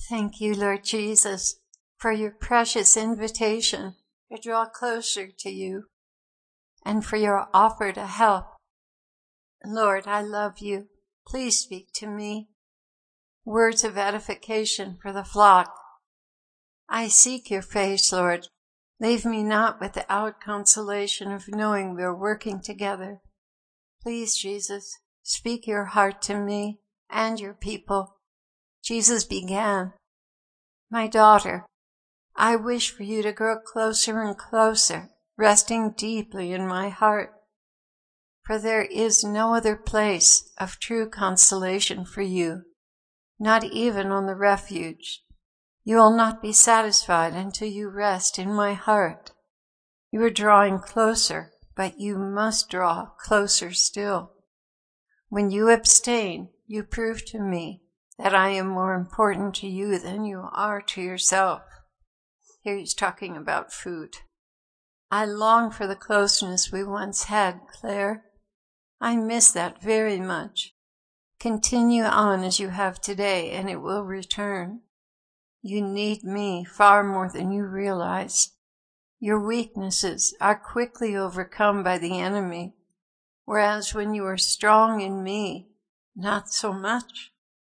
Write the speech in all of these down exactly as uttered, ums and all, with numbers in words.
Thank you, Lord Jesus, for your precious invitation to draw closer to you and for your offer to help. Lord, I love you. Please speak to me. Words of edification for the flock. I seek your face, Lord. Leave me not without consolation of knowing we are working together. Please, Jesus, speak your heart to me and your people. Jesus began, "My daughter, I wish for you to grow closer and closer, resting deeply in my heart. For there is no other place of true consolation for you, not even on the refuge. You will not be satisfied until you rest in my heart. You are drawing closer, but you must draw closer still. When you abstain, you prove to me that I am more important to you than you are to yourself." Here he's talking about food. "I long for the closeness we once had, Claire. I miss that very much. Continue on as you have today, and it will return. You need me far more than you realize. Your weaknesses are quickly overcome by the enemy, whereas when you are strong in me, not so much.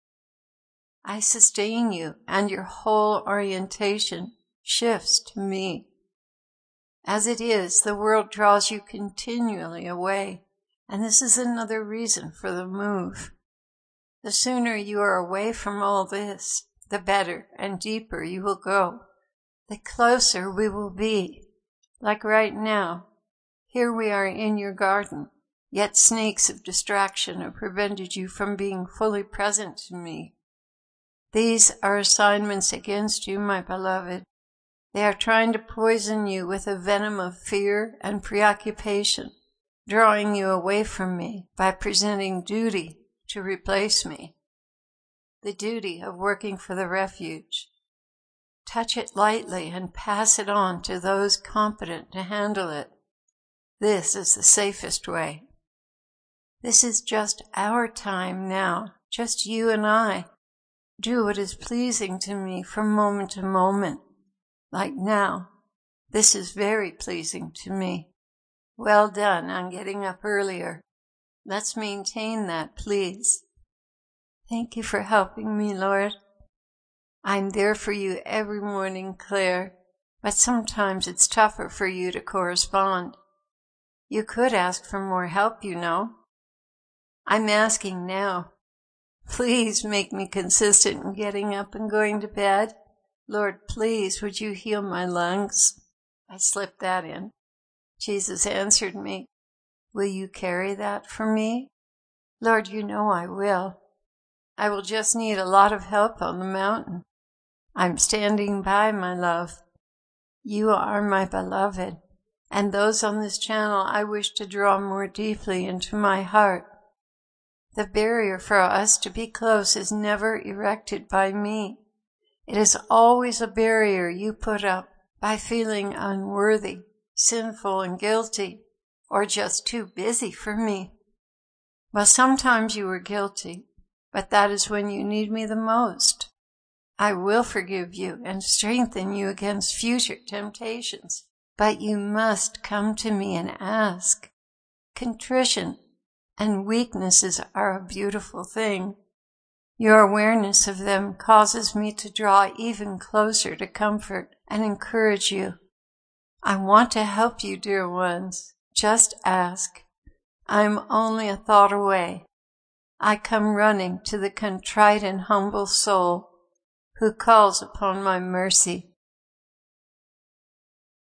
I sustain you, and your whole orientation shifts to me. As it is, the world draws you continually away, and this is another reason for the move. The sooner you are away from all this, the better and deeper you will go, the closer we will be. Like right now, here we are in your garden, yet snakes of distraction have prevented you from being fully present to me. These are assignments against you, my beloved. They are trying to poison you with a venom of fear and preoccupation, drawing you away from me by presenting duty to replace me. The duty of working for the refuge. Touch it lightly and pass it on to those competent to handle it. This is the safest way. This is just our time now, just you and I. Do what is pleasing to me from moment to moment. Like now, this is very pleasing to me. Well done on getting up earlier. Let's maintain that, please. Thank you for helping me, Lord. I'm there for you every morning, Claire, but sometimes it's tougher for you to correspond. You could ask for more help, you know. I'm asking now. Please make me consistent in getting up and going to bed. Lord, please, would you heal my lungs? I slipped that in. Jesus answered me, "Will you carry that for me?" Lord, you know I will. I will just need a lot of help on the mountain. I'm standing by, my love. You are my beloved, and those on this channel I wish to draw more deeply into my heart. The barrier for us to be close is never erected by me. It is always a barrier you put up by feeling unworthy, sinful, and guilty, or just too busy for me. Well, sometimes you are guilty, but that is when you need me the most. I will forgive you and strengthen you against future temptations, but you must come to me and ask. Contrition and weaknesses are a beautiful thing. Your awareness of them causes me to draw even closer to comfort and encourage you. I want to help you, dear ones. Just ask. I'm only a thought away. I come running to the contrite and humble soul who calls upon my mercy.